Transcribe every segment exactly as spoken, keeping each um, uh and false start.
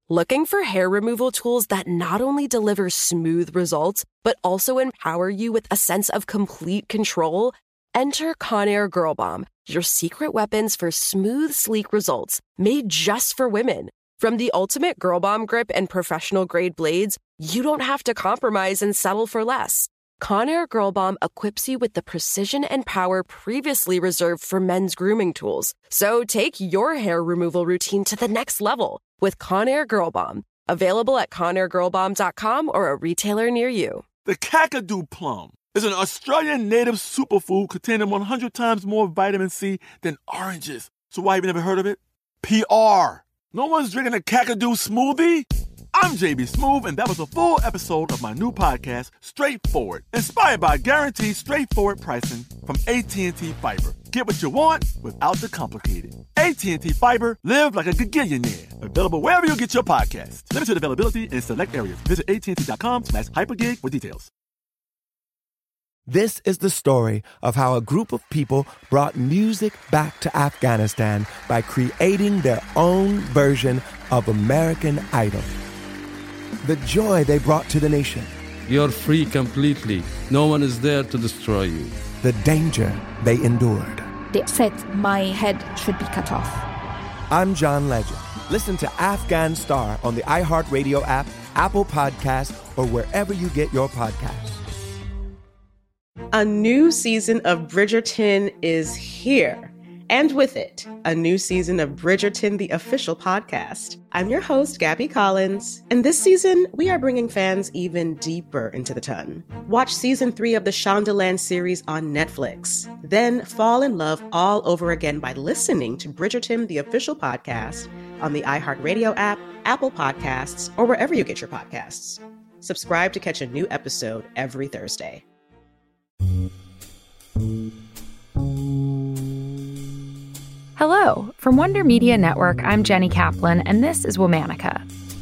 Looking for hair removal tools that not only deliver smooth results, but also empower you with a sense of complete control? Enter Conair Girl Bomb, your secret weapons for smooth, sleek results, made just for women. From the ultimate Girl Bomb grip and professional-grade blades, you don't have to compromise and settle for less. Conair Girl Bomb equips you with the precision and power previously reserved for men's grooming tools. So take your hair removal routine to the next level with Conair Girl Bomb. Available at conair girl bomb dot com or a retailer near you. The Kakadu plum is an Australian native superfood containing one hundred times more vitamin C than oranges. So why have you never heard of it? P R. No one's drinking a Kakadu smoothie? I'm J B Smoove, and that was a full episode of my new podcast, Straightforward, inspired by guaranteed straightforward pricing from A T and T Fiber. Get what you want without the complicated. A T and T Fiber, live like a gigillionaire. Available wherever you get your podcasts. Limited availability in select areas. Visit A T and T dot com slash hypergig for details. This is the story of how a group of people brought music back to Afghanistan by creating their own version of American Idol. The joy they brought to the nation. You're free completely. No one is there to destroy you. The danger they endured. They said my head should be cut off. I'm John Legend. Listen to Afghan Star on the iHeartRadio app, Apple Podcasts, or wherever you get your podcasts. A new season of Bridgerton is here. And with it, a new season of Bridgerton, the official podcast. I'm your host, Gabby Collins, and this season, we are bringing fans even deeper into the ton. Watch season three of the Shondaland series on Netflix. Then fall in love all over again by listening to Bridgerton, the official podcast, on the iHeartRadio app, Apple Podcasts, or wherever you get your podcasts. Subscribe to catch a new episode every Thursday. Hello. From Wonder Media Network, I'm Jenny Kaplan, and this is Womanica.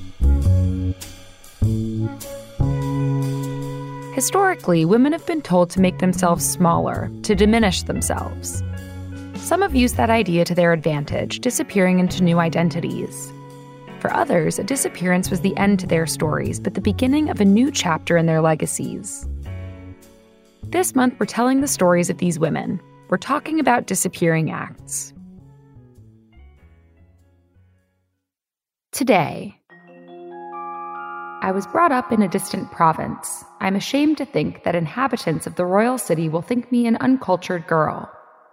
Historically, women have been told to make themselves smaller, to diminish themselves. Some have used that idea to their advantage, disappearing into new identities. For others, a disappearance was the end to their stories, but the beginning of a new chapter in their legacies. This month, we're telling the stories of these women. We're talking about disappearing acts. Today, I was brought up in a distant province. I'm ashamed to think that inhabitants of the royal city will think me an uncultured girl.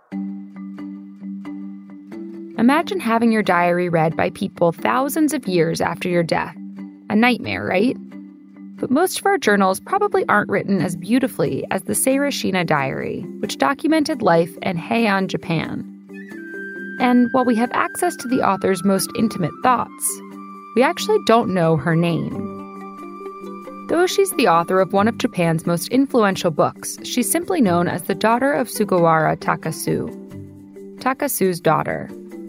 Imagine having your diary read by people thousands of years after your death. A nightmare, right? But most of our journals probably aren't written as beautifully as the Seirashina Diary, which documented life in Heian, Japan. And while we have access to the author's most intimate thoughts, we actually don't know her name. Though she's the author of one of Japan's most influential books, she's simply known as the daughter of Sugawara Takasu. Takasu's daughter.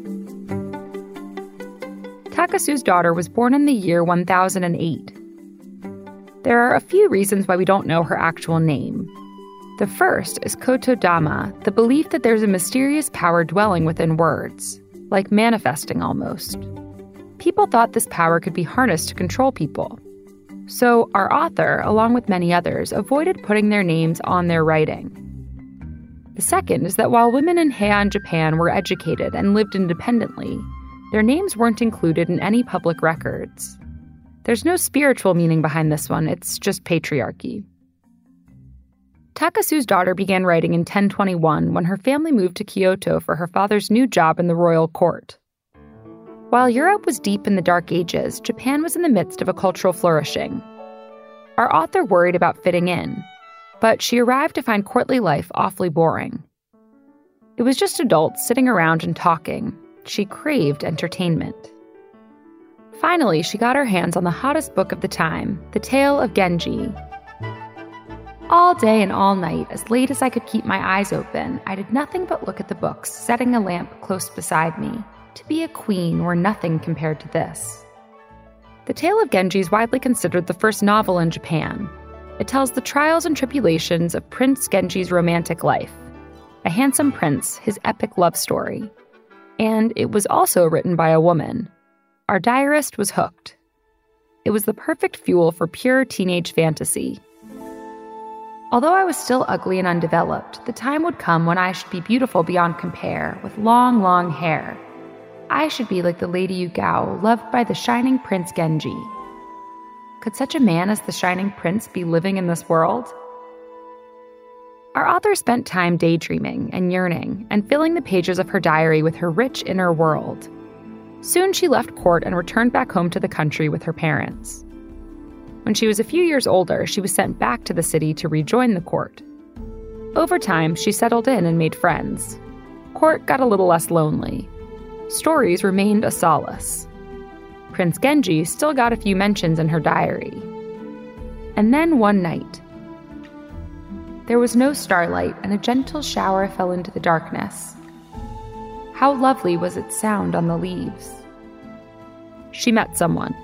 Takasu's daughter was born in the year one thousand eight. There are a few reasons why we don't know her actual name. The first is Kotodama, the belief that there's a mysterious power dwelling within words, like manifesting almost. People thought this power could be harnessed to control people. So our author, along with many others, avoided putting their names on their writing. The second is that while women in Heian, Japan were educated and lived independently, their names weren't included in any public records. There's no spiritual meaning behind this one, it's just patriarchy. Takasu's daughter began writing in ten twenty-one when her family moved to Kyoto for her father's new job in the royal court. While Europe was deep in the Dark Ages, Japan was in the midst of a cultural flourishing. Our author worried about fitting in, but she arrived to find courtly life awfully boring. It was just adults sitting around and talking. She craved entertainment. Finally, she got her hands on the hottest book of the time, The Tale of Genji. All day and all night, as late as I could keep my eyes open, I did nothing but look at the books, setting a lamp close beside me. To be a queen were nothing compared to this. The Tale of Genji is widely considered the first novel in Japan. It tells the trials and tribulations of Prince Genji's romantic life, a handsome prince, his epic love story. And it was also written by a woman. Our diarist was hooked. it was the perfect fuel for pure teenage fantasy. Although I was still ugly and undeveloped, the time would come when I should be beautiful beyond compare, with long, long hair. I should be like the Lady Yugao, loved by the shining Prince Genji. Could such a man as the Shining Prince be living in this world? Our author spent time daydreaming and yearning and filling the pages of her diary with her rich inner world. Soon she left court and returned back home to the country with her parents. When she was a few years older, she was sent back to the city to rejoin the court. Over time, she settled in and made friends. Court got a little less lonely. Stories remained a solace. Prince Genji still got a few mentions in her diary. And then one night, there was no starlight and a gentle shower fell into the darkness. How lovely was its sound on the leaves. She met someone.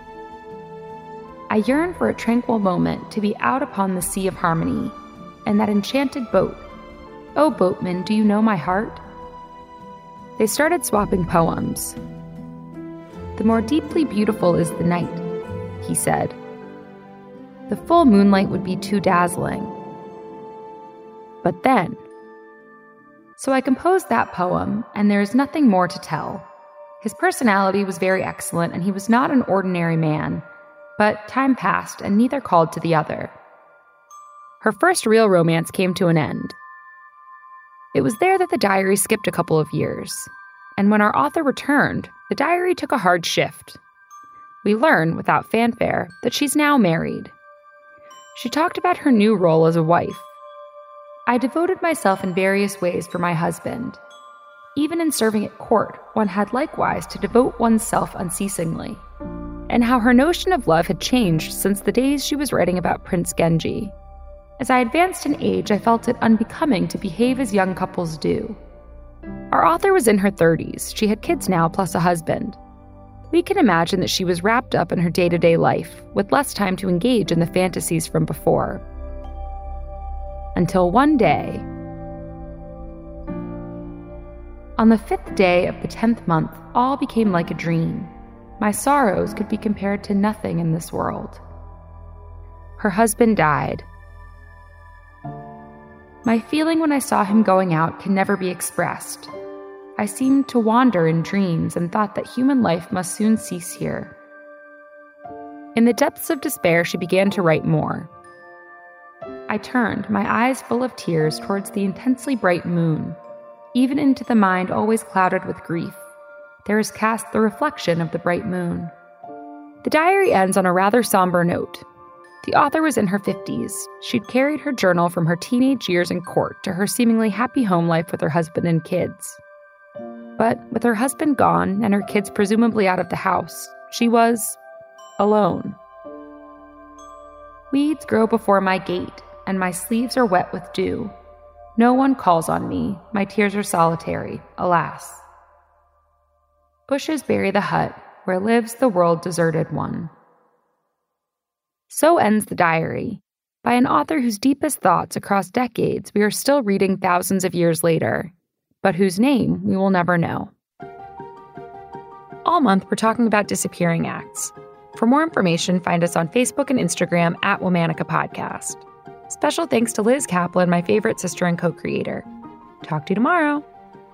I yearn for a tranquil moment to be out upon the sea of harmony, and that enchanted boat. Oh, boatman, do you know my heart? They started swapping poems. The more deeply beautiful is the night, he said. The full moonlight would be too dazzling. But then... So I composed that poem, and there is nothing more to tell. His personality was very excellent, and he was not an ordinary man. But time passed, and neither called to the other. Her first real romance came to an end. It was there that the diary skipped a couple of years. And when our author returned, the diary took a hard shift. We learn, without fanfare, that she's now married. She talked about her new role as a wife. I devoted myself in various ways for my husband. Even in serving at court, one had likewise to devote oneself unceasingly. And how her notion of love had changed since the days she was writing about Prince Genji. As I advanced in age, I felt it unbecoming to behave as young couples do. Our author was in her thirties. She had kids now, plus a husband. We can imagine that she was wrapped up in her day-to-day life, with less time to engage in the fantasies from before. Until one day... On the fifth day of the tenth month, all became like a dream. My sorrows could be compared to nothing in this world. Her husband died. My feeling when I saw him going out can never be expressed. I seemed to wander in dreams and thought that human life must soon cease here. In the depths of despair, she began to write more. I turned, my eyes full of tears, towards the intensely bright moon. Even into the mind always clouded with grief, there is cast the reflection of the bright moon. The diary ends on a rather somber note. The author was in her fifties. She'd carried her journal from her teenage years in court to her seemingly happy home life with her husband and kids. But with her husband gone and her kids presumably out of the house, she was alone. Weeds grow before my gate, and my sleeves are wet with dew. No one calls on me. My tears are solitary, alas. Bushes bury the hut, where lives the world deserted one. So ends the diary, by an author whose deepest thoughts across decades we are still reading thousands of years later, but whose name we will never know. All month, we're talking about disappearing acts. For more information, find us on Facebook and Instagram at Womanica Podcast. Special thanks to Liz Kaplan, my favorite sister and co-creator. Talk to you tomorrow.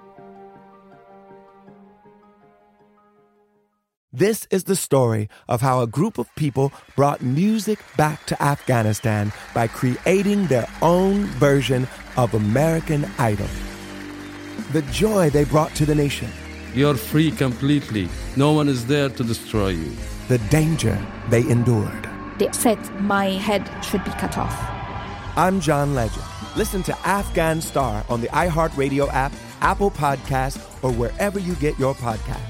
This is the story of how a group of people brought music back to Afghanistan by creating their own version of American Idol. The joy they brought to the nation. You're free completely. No one is there to destroy you. The danger they endured. They said my head should be cut off. I'm John Legend. Listen to Afghan Star on the iHeartRadio app, Apple Podcasts, or wherever you get your podcasts.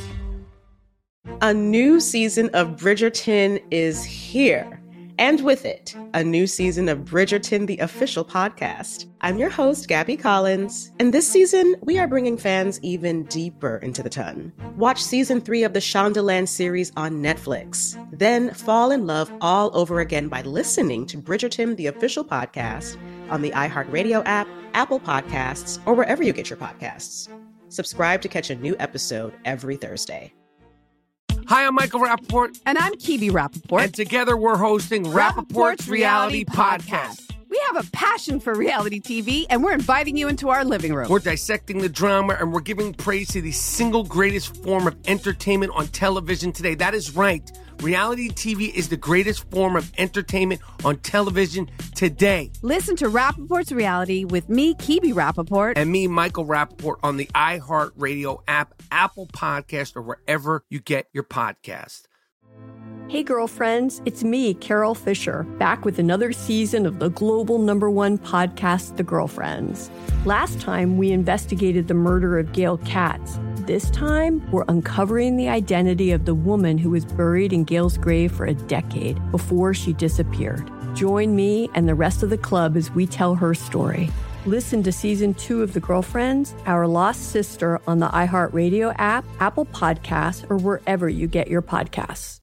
A new season of Bridgerton is here. And with it, a new season of Bridgerton, the official podcast. I'm your host, Gabby Collins. And this season, we are bringing fans even deeper into the ton. Watch season three of the Shondaland series on Netflix. Then fall in love all over again by listening to Bridgerton, the official podcast on the iHeartRadio app, Apple Podcasts, or wherever you get your podcasts. Subscribe to catch a new episode every Thursday. Hi, I'm Michael Rappaport. And I'm Kibi Rappaport. And together we're hosting Rappaport's Reality Podcast. We have a passion for reality T V, and we're inviting you into our living room. We're dissecting the drama, and we're giving praise to the single greatest form of entertainment on television today. That is right. Reality T V is the greatest form of entertainment on television today. Listen to Rappaport's Reality with me, Kibi Rappaport. And me, Michael Rappaport, on the iHeartRadio app, Apple Podcast, or wherever you get your podcast. Hey, girlfriends, it's me, Carol Fisher, back with another season of the global number one podcast, The Girlfriends. Last time, we investigated the murder of Gail Katz. This time, we're uncovering the identity of the woman who was buried in Gail's grave for a decade before she disappeared. Join me and the rest of the club as we tell her story. Listen to season two of The Girlfriends, Our Lost Sister on the iHeartRadio app, Apple Podcasts, or wherever you get your podcasts.